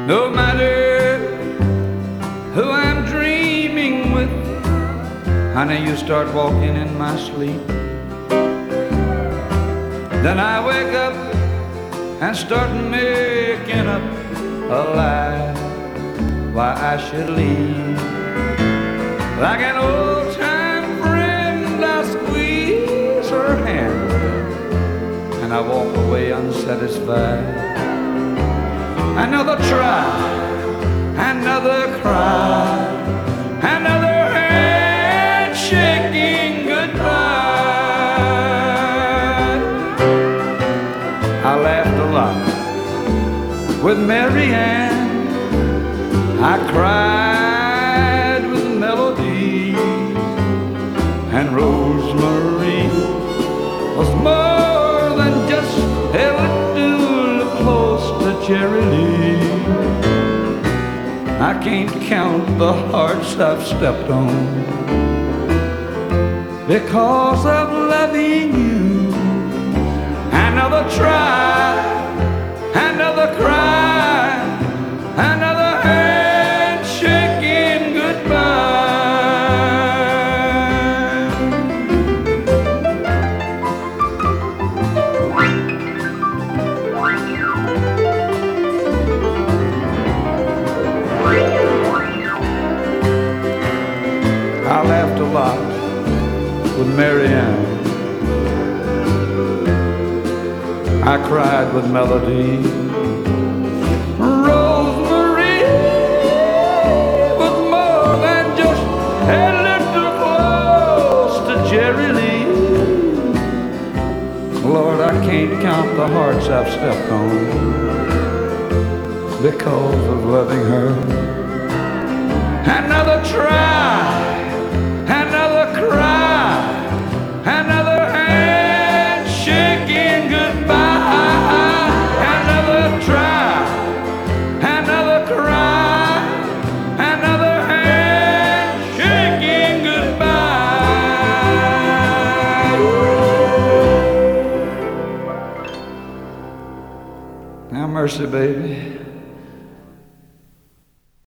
No matter who I'm dreaming with, honey, you start walking in my sleep. Then I wake up and start making up a lie why I should leave. Like an old-time friend, I squeeze her hand and I walk away unsatisfied. Another try, another cry, another hand-shaking goodbye. I laughed a lot with Mary Ann, I cried with Melody, and Rosemary was more than just a little close to Jerry Lee. I can't count the hearts I've stepped on because of loving you. Another try, another cry, another hand-shaking goodbye. I laughed a lot with Mary Ann, I cried with Melody. Rosemary was more than just a little close to Jerry Lee. Lord, I can't count the hearts I've stepped on because of loving her. Another try, another cry, another hand-shaking goodbye. Another try, another cry, another hand-shaking goodbye. Now mercy, baby.